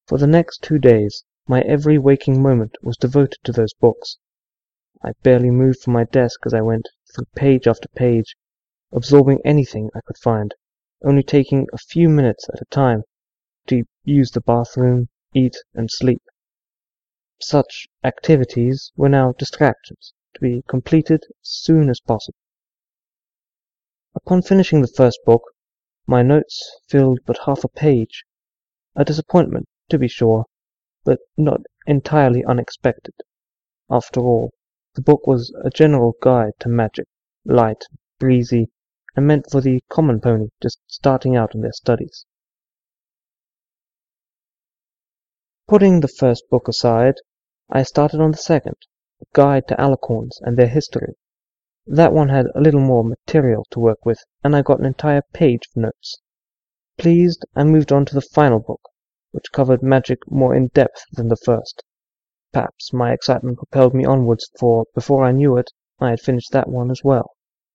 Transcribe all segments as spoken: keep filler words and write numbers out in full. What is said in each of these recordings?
For the next two days, my every waking moment was devoted to those books. I barely moved from my desk as I went through page after page, absorbing anything I could find, only taking a few minutes at a time to use the bathroom, eat, and sleep. Such activities were now distractions, to be completed as soon as possible. Upon finishing the first book, my notes filled but half a page. A disappointment, to be sure, but not entirely unexpected. After all, the book was a general guide to magic, light, breezy, and meant for the common pony just starting out in their studies. Putting the first book aside, I started on the second, a guide to alicorns and their history. That one had a little more material to work with, and I got an entire page of notes. Pleased, I moved on to the final book, which covered magic more in depth than the first. Perhaps my excitement propelled me onwards, for before I knew it, I had finished that one as well.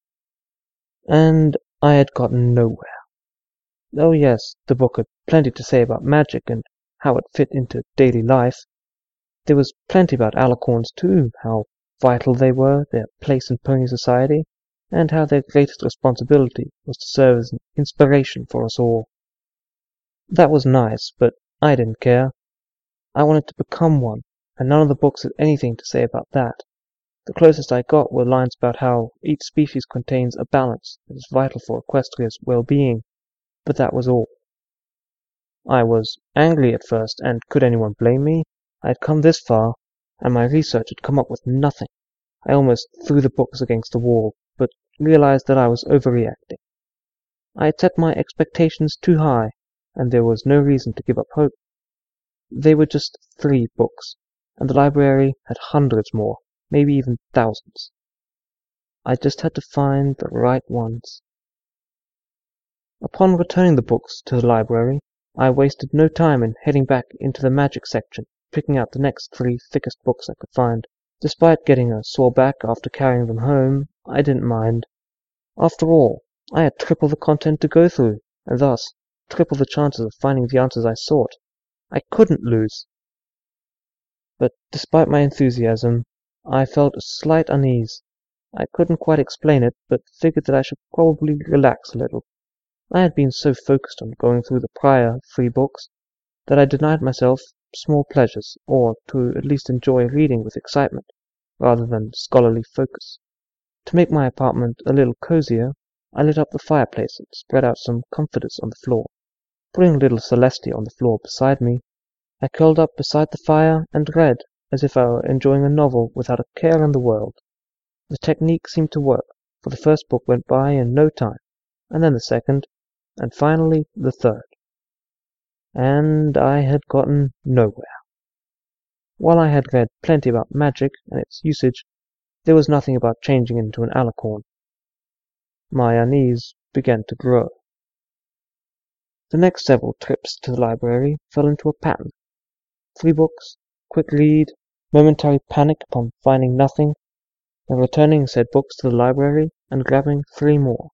And I had gotten nowhere. Oh yes, the book had plenty to say about magic and how it fit into daily life. There was plenty about alicorns too, how vital they were, their place in pony society, and how their greatest responsibility was to serve as an inspiration for us all. That was nice, but I didn't care. I wanted to become one, and none of the books had anything to say about that. The closest I got were lines about how each species contains a balance that is vital for Equestria's well-being, but that was all. I was angry at first, and could anyone blame me? I had come this far, and my research had come up with nothing. I almost threw the books against the wall, but realized that I was overreacting. I had set my expectations too high, and there was no reason to give up hope. They were just three books, and the library had hundreds more, maybe even thousands. I just had to find the right ones. Upon returning the books to the library, I wasted no time in heading back into the magic section, picking out the next three thickest books I could find. Despite getting a sore back after carrying them home, I didn't mind. After all, I had triple the content to go through, and thus triple the chances of finding the answers I sought. I couldn't lose. But despite my enthusiasm, I felt a slight unease. I couldn't quite explain it, but figured that I should probably relax a little. I had been so focused on going through the prior three books that I denied myself small pleasures, or to at least enjoy reading with excitement, rather than scholarly focus. To make my apartment a little cozier, I lit up the fireplace and spread out some comforters on the floor. Putting little Celestia on the floor beside me, I curled up beside the fire and read, as if I were enjoying a novel without a care in the world. The technique seemed to work, for the first book went by in no time, and then the second, and finally the third. And I had gotten nowhere. While I had read plenty about magic and its usage, there was nothing about changing into an alicorn. My unease began to grow. The next several trips to the library fell into a pattern. Three books, quick read, momentary panic upon finding nothing, then returning said books to the library and grabbing three more.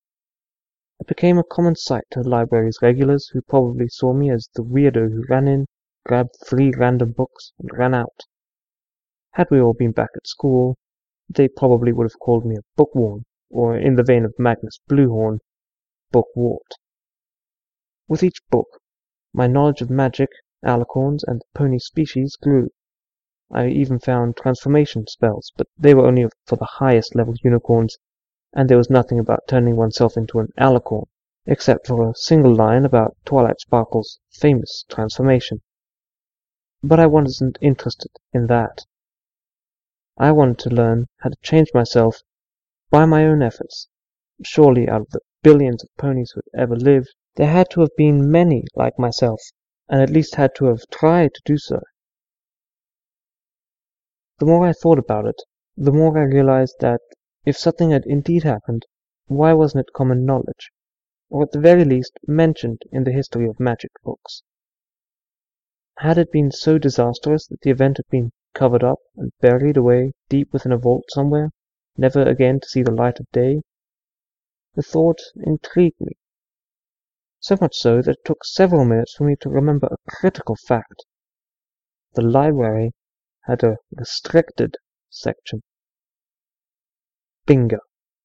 It became a common sight to the library's regulars, who probably saw me as the weirdo who ran in, grabbed three random books, and ran out. Had we all been back at school, they probably would have called me a bookworm, or in the vein of Magnus Bluehorn, bookwort. With each book, my knowledge of magic, alicorns, and the pony species grew. I even found transformation spells, but they were only for the highest level unicorns, and there was nothing about turning oneself into an alicorn, except for a single line about Twilight Sparkle's famous transformation. But I wasn't interested in that. I wanted to learn how to change myself by my own efforts. Surely out of the billions of ponies who had ever lived, there had to have been many like myself, and at least had to have tried to do so. The more I thought about it, the more I realized that if something had indeed happened, why wasn't it common knowledge, or at the very least mentioned in the history of magic books? Had it been so disastrous that the event had been covered up and buried away deep within a vault somewhere, never again to see the light of day? The thought intrigued me. so much so that it took several minutes for me to remember a critical fact. The library had a restricted section. Bingo.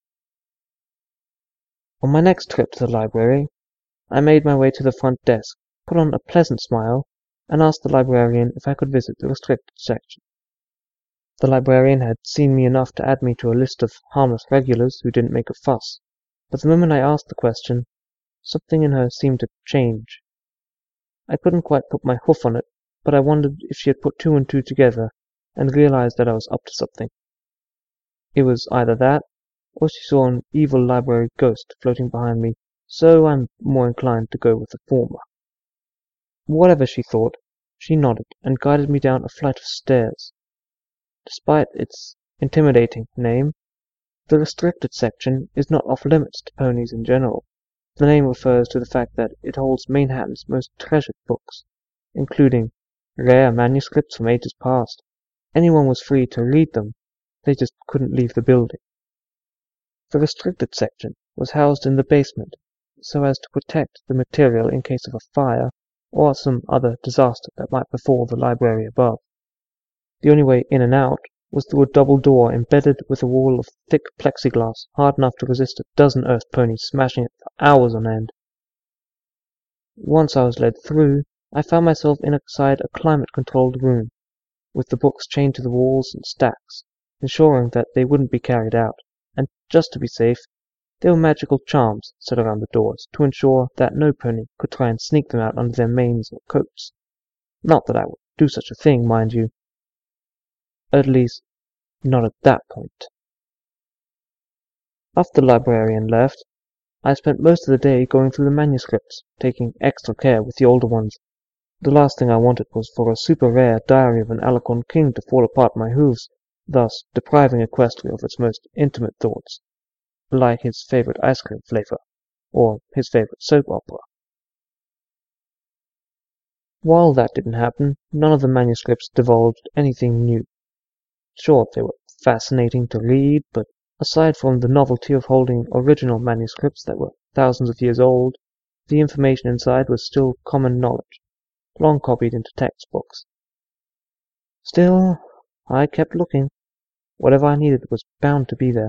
On my next trip to the library, I made my way to the front desk, put on a pleasant smile, and asked the librarian if I could visit the restricted section. The librarian had seen me enough to add me to a list of harmless regulars who didn't make a fuss, but the moment I asked the question, something in her seemed to change. I couldn't quite put my hoof on it, but I wondered if she had put two and two together and realized that I was up to something. It was either that, or she saw an evil library ghost floating behind me, so I'm more inclined to go with the former. Whatever she thought, she nodded and guided me down a flight of stairs. Despite its intimidating name, the restricted section is not off-limits to ponies in general. The name refers to the fact that it holds Manhattan's most treasured books, including rare manuscripts from ages past. Anyone was free to read them, they just couldn't leave the building. The restricted section was housed in the basement, so as to protect the material in case of a fire or some other disaster that might befall the library above. The only way in and out was through a double door embedded with a wall of thick plexiglass hard enough to resist a dozen earth ponies smashing it for hours on end. Once I was led through, I found myself inside a climate-controlled room, with the books chained to the walls in stacks, ensuring that they wouldn't be carried out, and just to be safe, there were magical charms set around the doors to ensure that no pony could try and sneak them out under their manes or coats. Not that I would do such a thing, mind you. At least, not at that point. After the librarian left, I spent most of the day going through the manuscripts, taking extra care with the older ones. The last thing I wanted was for a super-rare Diary of an Alicorn King to fall apart at my hooves, thus depriving Equestria of its most intimate thoughts, like his favorite ice cream flavor, or his favorite soap opera. While that didn't happen, none of the manuscripts divulged anything new. Sure, they were fascinating to read, but aside from the novelty of holding original manuscripts that were thousands of years old, the information inside was still common knowledge, long copied into textbooks. Still, I kept looking. Whatever I needed was bound to be there.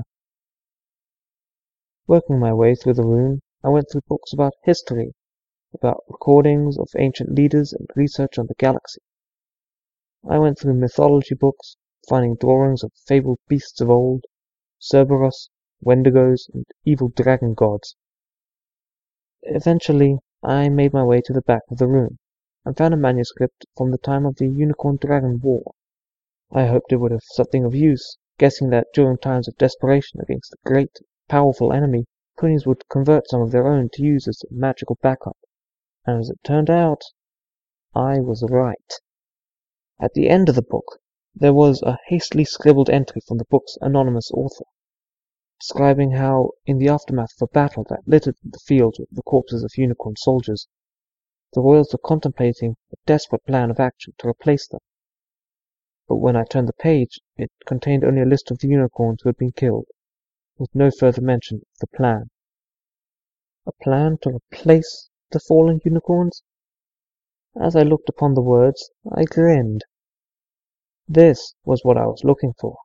Working my way through the room, I went through books about history, about recordings of ancient leaders and research on the galaxy. I went through mythology books, finding drawings of fabled beasts of old, Cerberus, Wendigos, and evil dragon gods. Eventually, I made my way to the back of the room, and found a manuscript from the time of the Unicorn-Dragon War. I hoped it would have something of use, guessing that during times of desperation against a great, powerful enemy, ponies would convert some of their own to use as a magical backup. And as it turned out, I was right. At the end of the book, there was a hastily scribbled entry from the book's anonymous author, describing how, in the aftermath of a battle that littered the fields with the corpses of unicorn soldiers, the royals were contemplating a desperate plan of action to replace them. But when I turned the page, it contained only a list of the unicorns who had been killed, with no further mention of the plan. A plan to replace the fallen unicorns? As I looked upon the words, I grinned. This was what I was looking for.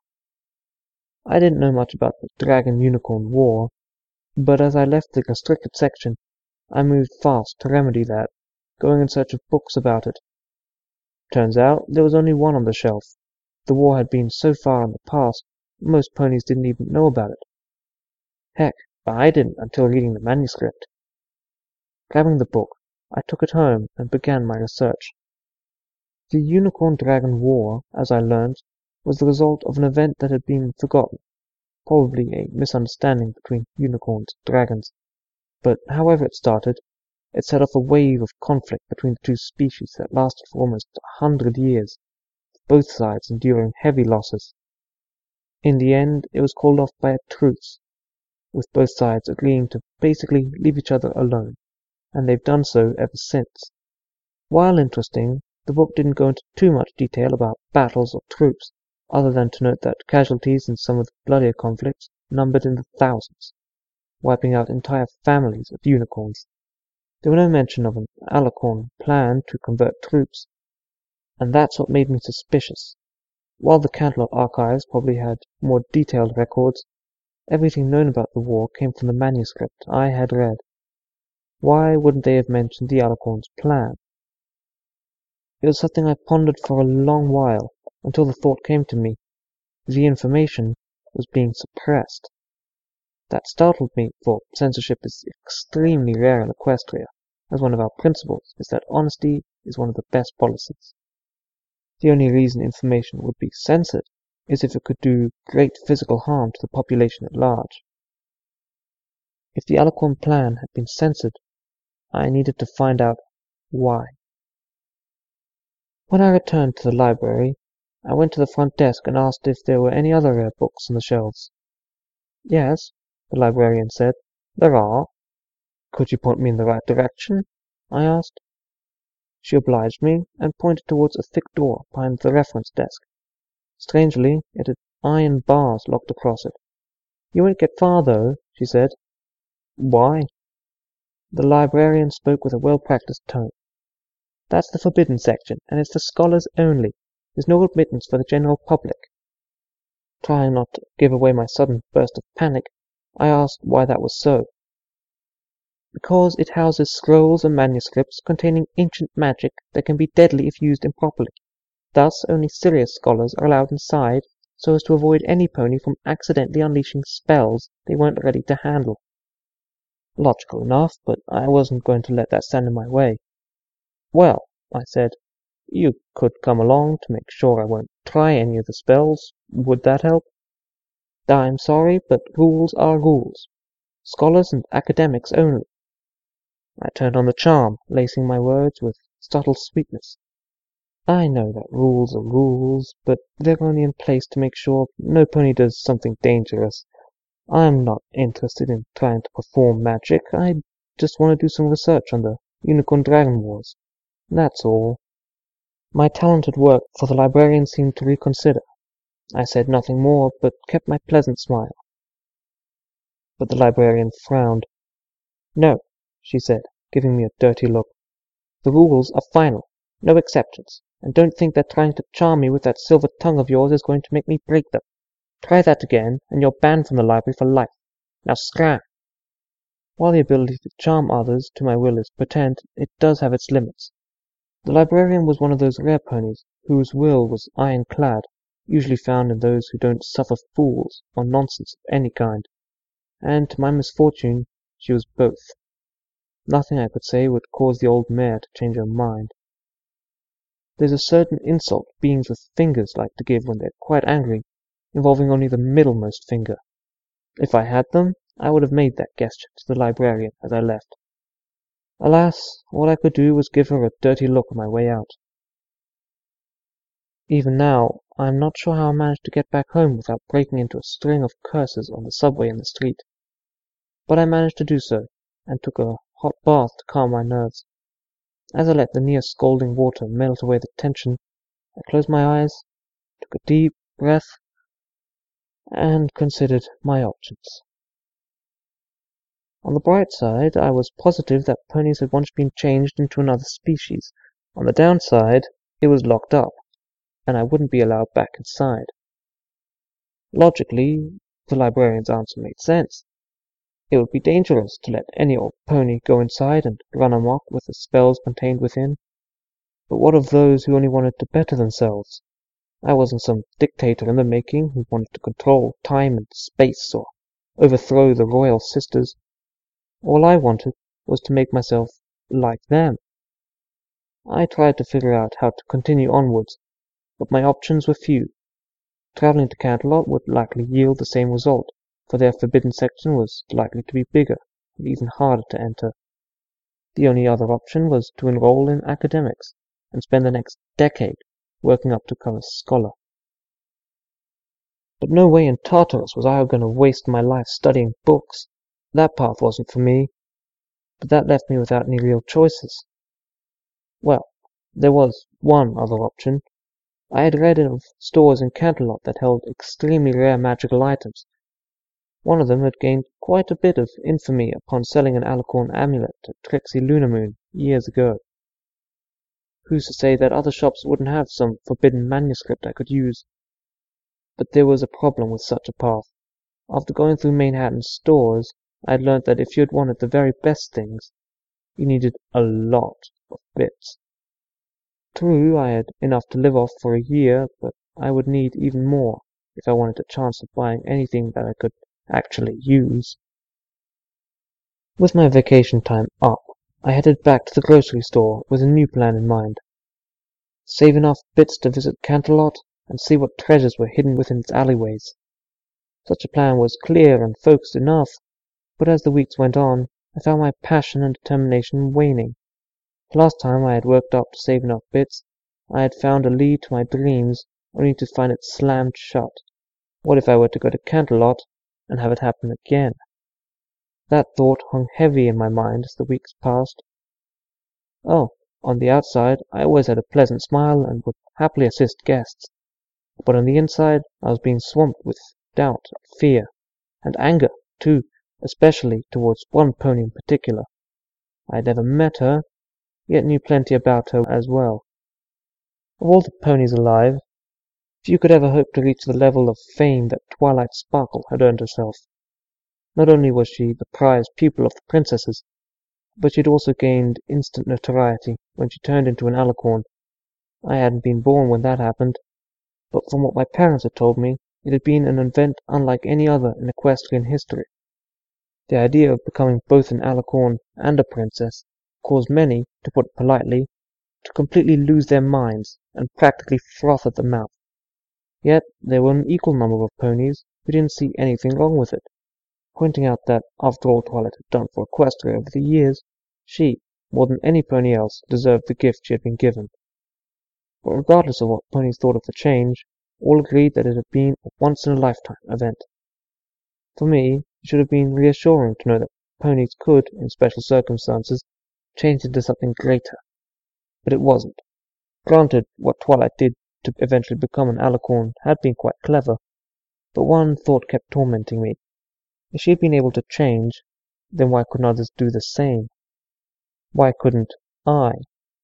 I didn't know much about the Dragon-Unicorn War, but as I left the restricted section, I moved fast to remedy that, going in search of books about it. Turns out there was only one on the shelf. The war had been so far in the past, most ponies didn't even know about it. Heck, I didn't until reading the manuscript. Grabbing the book, I took it home and began my research. The Unicorn-Dragon War, as I learned, was the result of an event that had been forgotten, probably a misunderstanding between unicorns and dragons. But however it started, it set off a wave of conflict between the two species that lasted for almost a hundred years, both sides enduring heavy losses. In the end, it was called off by a truce, with both sides agreeing to basically leave each other alone, and they've done so ever since. While interesting, the book didn't go into too much detail about battles or troops, other than to note that casualties in some of the bloodier conflicts numbered in the thousands, wiping out entire families of unicorns. There were no mention of an Alicorn plan to convert troops, and that's what made me suspicious. While the Canterlot archives probably had more detailed records, everything known about the war came from the manuscript I had read. Why wouldn't they have mentioned the Alicorn's plan? It was something I pondered for a long while, until the thought came to me. The information was being suppressed. That startled me, for censorship is extremely rare in Equestria, as one of our principles is that honesty is one of the best policies. The only reason information would be censored is if it could do great physical harm to the population at large. If the Alicorn plan had been censored, I needed to find out why. When I returned to the library, I went to the front desk and asked if there were any other rare books on the shelves. Yes, the librarian said, there are. Could you point me in the right direction? I asked. She obliged me and pointed towards a thick door behind the reference desk. Strangely, it had iron bars locked across it. You won't get far, though, she said. Why? The librarian spoke with a well-practiced tone. That's the forbidden section, and it's for scholars only. There's no admittance for the general public. Trying not to give away my sudden burst of panic, I asked why that was so. Because it houses scrolls and manuscripts containing ancient magic that can be deadly if used improperly. Thus, only serious scholars are allowed inside, so as to avoid any pony from accidentally unleashing spells they weren't ready to handle. Logical enough, but I wasn't going to let that stand in my way. Well, I said, you could come along to make sure I won't try any of the spells. Would that help? I'm sorry, but rules are rules. Scholars and academics only. I turned on the charm, lacing my words with subtle sweetness. I know that rules are rules, but they're only in place to make sure no pony does something dangerous. I'm not interested in trying to perform magic. I just want to do some research on the Unicorn Dragon Wars. That's all. My talented work for the librarian seemed to reconsider. I said nothing more, but kept my pleasant smile. But the librarian frowned. No, she said, giving me a dirty look. The rules are final, no exceptions, and don't think that trying to charm me with that silver tongue of yours is going to make me break them. Try that again, and you're banned from the library for life. Now scram! While the ability to charm others to my will is potent, it does have its limits. The librarian was one of those rare ponies whose will was ironclad, usually found in those who don't suffer fools or nonsense of any kind, and to my misfortune she was both. Nothing I could say would cause the old mare to change her mind. There's a certain insult beings with fingers like to give when they're quite angry, involving only the middlemost finger. If I had them, I would have made that gesture to the librarian as I left. Alas, all I could do was give her a dirty look on my way out. Even now, I am not sure how I managed to get back home without breaking into a string of curses on the subway and the street. But I managed to do so, and took a hot bath to calm my nerves. As I let the near scalding water melt away the tension, I closed my eyes, took a deep breath, and considered my options. On the bright side, I was positive that ponies had once been changed into another species. On the downside, it was locked up, and I wouldn't be allowed back inside. Logically, the librarian's answer made sense. It would be dangerous to let any old pony go inside and run amok with the spells contained within. But what of those who only wanted to better themselves? I wasn't some dictator in the making who wanted to control time and space or overthrow the royal sisters. All I wanted was to make myself like them. I tried to figure out how to continue onwards, but my options were few. Traveling to Canterlot would likely yield the same result, for their forbidden section was likely to be bigger and even harder to enter. The only other option was to enroll in academics and spend the next decade working up to become a scholar. But no way in Tartarus was I going to waste my life studying books. That path wasn't for me, but that left me without any real choices. Well, there was one other option. I had read of stores in Canterlot that held extremely rare magical items. One of them had gained quite a bit of infamy upon selling an alicorn amulet at Trixie Lunamoon years ago. Who's to say that other shops wouldn't have some forbidden manuscript I could use? But there was a problem with such a path. After going through Manhattan's stores, I had learnt that if you had wanted the very best things, you needed a lot of bits. True, I had enough to live off for a year, but I would need even more if I wanted a chance of buying anything that I could actually use. With my vacation time up, I headed back to the grocery store with a new plan in mind. Save enough bits to visit Canterlot and see what treasures were hidden within its alleyways. Such a plan was clear and focused enough, but as the weeks went on, I found my passion and determination waning. The last time I had worked up to save enough bits, I had found a lead to my dreams, only to find it slammed shut. What if I were to go to Canterlot and have it happen again? That thought hung heavy in my mind as the weeks passed. Oh, on the outside, I always had a pleasant smile and would happily assist guests, but on the inside I was being swamped with doubt and fear, and anger, too, especially towards one pony in particular. I had never met her, yet knew plenty about her as well. Of all the ponies alive, few could ever hope to reach the level of fame that Twilight Sparkle had earned herself. Not only was she the prized pupil of the princesses, but she had also gained instant notoriety when she turned into an alicorn. I hadn't been born when that happened, but from what my parents had told me, it had been an event unlike any other in equestrian history. The idea of becoming both an alicorn and a princess caused many, to put it politely, to completely lose their minds and practically froth at the mouth. Yet there were an equal number of ponies who didn't see anything wrong with it, pointing out that, after all Twilight had done for Equestria over the years, she, more than any pony else, deserved the gift she had been given. But regardless of what ponies thought of the change, all agreed that it had been a once-in-a-lifetime event. For me, it should have been reassuring to know that ponies could, in special circumstances, change into something greater. But it wasn't. Granted, what Twilight did to eventually become an alicorn had been quite clever, but one thought kept tormenting me. If she had been able to change, then why couldn't others do the same? Why couldn't I?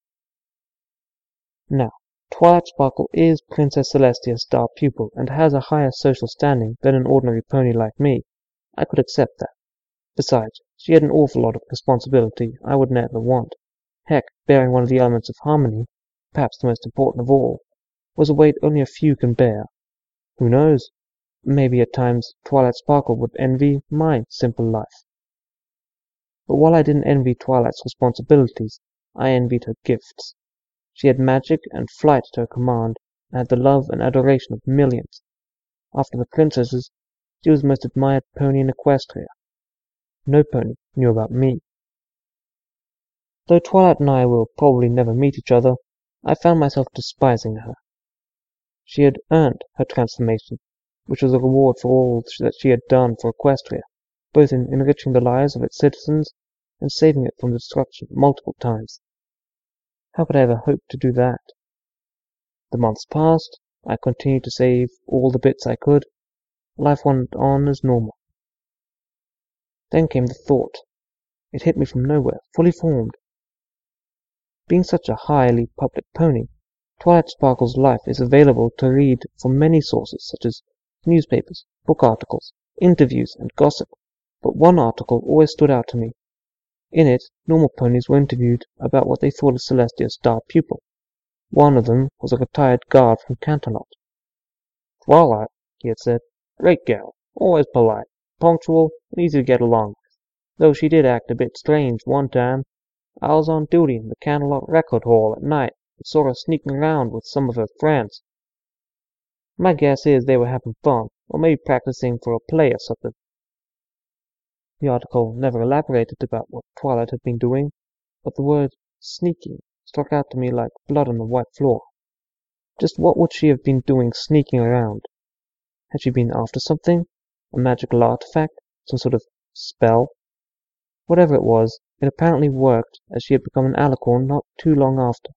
Now, Twilight Sparkle is Princess Celestia's star pupil and has a higher social standing than an ordinary pony like me. I could accept that. Besides, she had an awful lot of responsibility I would never want. Heck, bearing one of the elements of harmony, perhaps the most important of all, was a weight only a few can bear. Who knows? Maybe at times Twilight Sparkle would envy my simple life. But while I didn't envy Twilight's responsibilities, I envied her gifts. She had magic and flight at her command, and had the love and adoration of millions. After the princesses, she was the most admired pony in Equestria. No pony knew about me. Though Twilight and I will probably never meet each other, I found myself despising her. She had earned her transformation, which was a reward for all that she had done for Equestria, both in enriching the lives of its citizens and saving it from destruction multiple times. How could I ever hope to do that? The months passed, I continued to save all the bits I could. Life went on as normal. Then came the thought. It hit me from nowhere, fully formed. Being such a highly public pony, Twilight Sparkle's life is available to read from many sources such as newspapers, book articles, interviews, and gossip. But one article always stood out to me. In it, normal ponies were interviewed about what they thought of Celestia's star pupil. One of them was a retired guard from Canterlot. "Twilight," he had said, "great gal, always polite, punctual, and easy to get along with, though she did act a bit strange one time. I was on duty in the Canterlot Record Hall at night and saw her sneaking around with some of her friends. My guess is they were having fun, or maybe practicing for a play or something." The article never elaborated about what Twilight had been doing, but the word "sneaking" struck out to me like blood on the white floor. Just what would she have been doing sneaking around? Had she been after something? A magical artifact? Some sort of spell? Whatever it was, it apparently worked, as she had become an alicorn not too long after.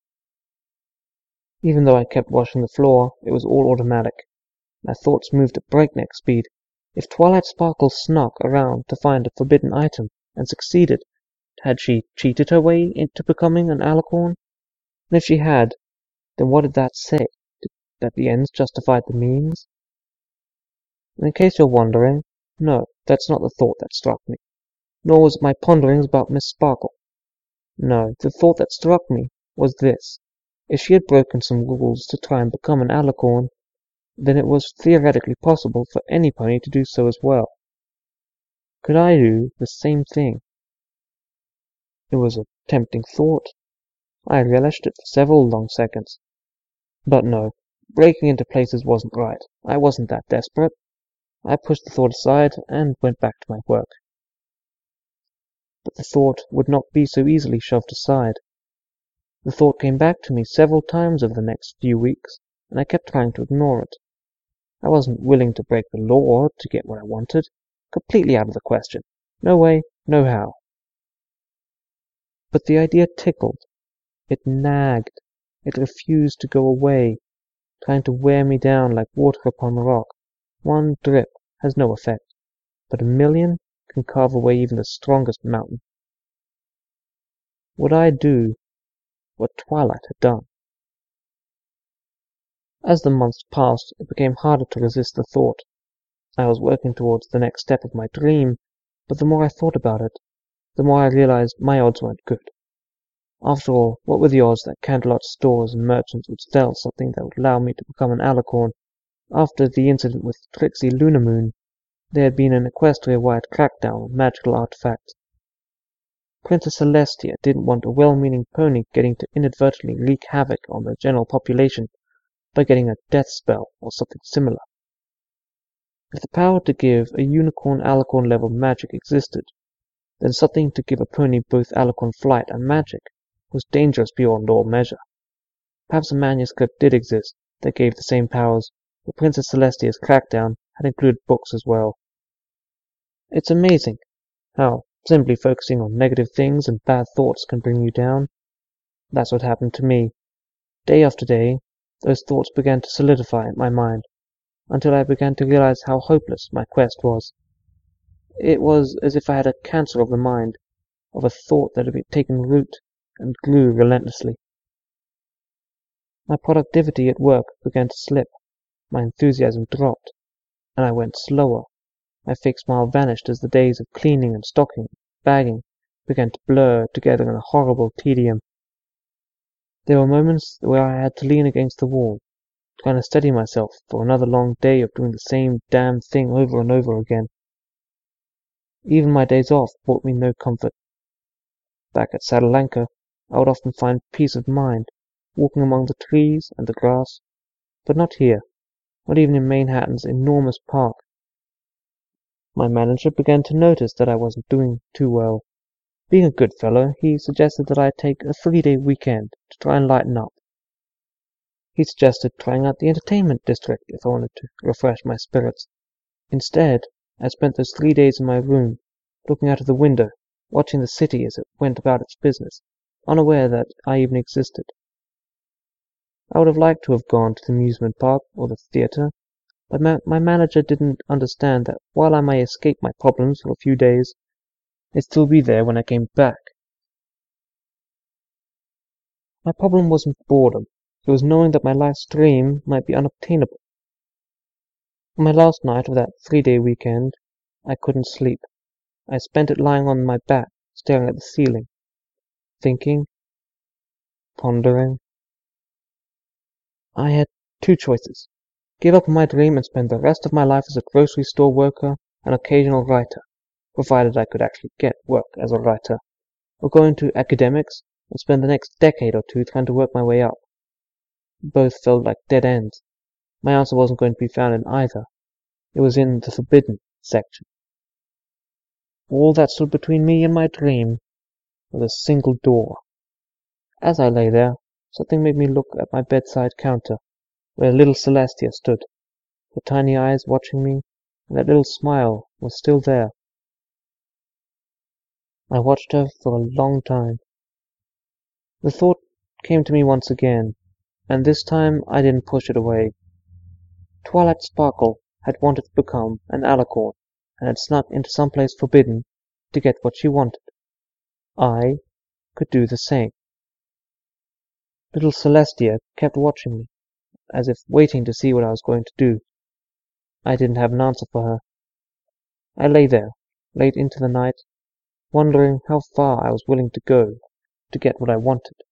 Even though I kept washing the floor, it was all automatic. My thoughts moved at breakneck speed. If Twilight Sparkle snuck around to find a forbidden item, and succeeded, had she cheated her way into becoming an alicorn? And if she had, then what did that say? That the ends justified the means? And in case you're wondering, no, that's not the thought that struck me. Nor was it my ponderings about Miss Sparkle. No, the thought that struck me was this. If she had broken some rules to try and become an alicorn, then it was theoretically possible for any pony to do so as well. Could I do the same thing? It was a tempting thought. I relished it for several long seconds. But no, breaking into places wasn't right. I wasn't that desperate. I pushed the thought aside and went back to my work. But the thought would not be so easily shoved aside. The thought came back to me several times over the next few weeks, and I kept trying to ignore it. I wasn't willing to break the law to get what I wanted. Completely out of the question. No way, no how. But the idea tickled. It nagged. It refused to go away, trying to wear me down like water upon a rock. One drip has no effect, but a million can carve away even the strongest mountain. Would I do what Twilight had done? As the months passed, it became harder to resist the thought. I was working towards the next step of my dream, but the more I thought about it, the more I realized my odds weren't good. After all, what were the odds that Canterlot stores and merchants would sell something that would allow me to become an alicorn? After the incident with Trixie Lunamoon, there had been an Equestria-wide crackdown on magical artifacts. Princess Celestia didn't want a well-meaning pony getting to inadvertently wreak havoc on the general population by getting a death spell or something similar. If the power to give a unicorn-alicorn level magic existed, then something to give a pony both alicorn flight and magic was dangerous beyond all measure. Perhaps a manuscript did exist that gave the same powers, but Princess Celestia's crackdown had included books as well. It's amazing how simply focusing on negative things and bad thoughts can bring you down. That's what happened to me. Day after day, those thoughts began to solidify in my mind, until I began to realize how hopeless my quest was. It was as if I had a cancer of the mind, of a thought that had taken root and grew relentlessly. My productivity at work began to slip, my enthusiasm dropped, and I went slower. My fake smile vanished as the days of cleaning and stocking, bagging, began to blur together in a horrible tedium. There were moments where I had to lean against the wall, trying to steady myself for another long day of doing the same damn thing over and over again. Even my days off brought me no comfort. Back at Saddle-Anchor, I would often find peace of mind, walking among the trees and the grass, but not here, not even in Manhattan's enormous park. My manager began to notice that I wasn't doing too well. Being a good fellow, he suggested that I take a three-day weekend to try and lighten up. He suggested trying out the entertainment district if I wanted to refresh my spirits. Instead, I spent those three days in my room, looking out of the window, watching the city as it went about its business, unaware that I even existed. I would have liked to have gone to the amusement park or the theatre, but ma my manager didn't understand that while I may escape my problems for a few days, they'd still be there when I came back. My problem wasn't boredom. It was knowing that my life's dream might be unobtainable. On my last night of that three-day weekend, I couldn't sleep. I spent it lying on my back, staring at the ceiling, thinking, pondering. I had two choices. Give up on my dream and spend the rest of my life as a grocery store worker and occasional writer, provided I could actually get work as a writer, or go into academics and spend the next decade or two trying to work my way up. Both felt like dead ends. My answer wasn't going to be found in either. It was in the forbidden section. All that stood between me and my dream was a single door. As I lay there, something made me look at my bedside counter, where little Celestia stood, her tiny eyes watching me, and that little smile was still there. I watched her for a long time. The thought came to me once again, and this time I didn't push it away. Twilight Sparkle had wanted to become an alicorn, and had snuck into some place forbidden to get what she wanted. I could do the same. Little Celestia kept watching me, as if waiting to see what I was going to do. I didn't have an answer for her. I lay there, late into the night, wondering how far I was willing to go to get what I wanted.